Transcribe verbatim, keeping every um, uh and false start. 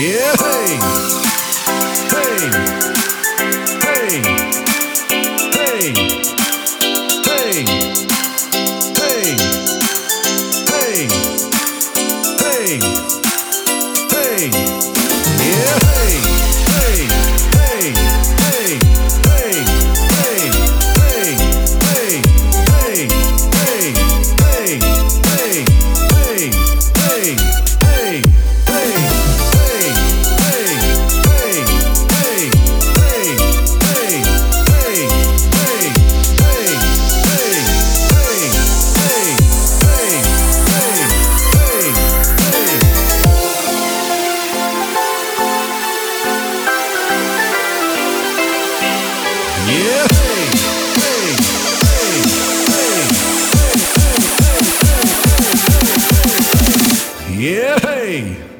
Yeah, hey, hey, hey, hey, hey, hey, hey, hey, hey, yeah, hey, hey, hey, hey, hey, hey, hey, hey, hey, hey, hey, hey, hey, hey, hey, hey. Yeah, hey, hey, hey, hey, hey, hey, hey, hey, hey, hey, yeah, hey.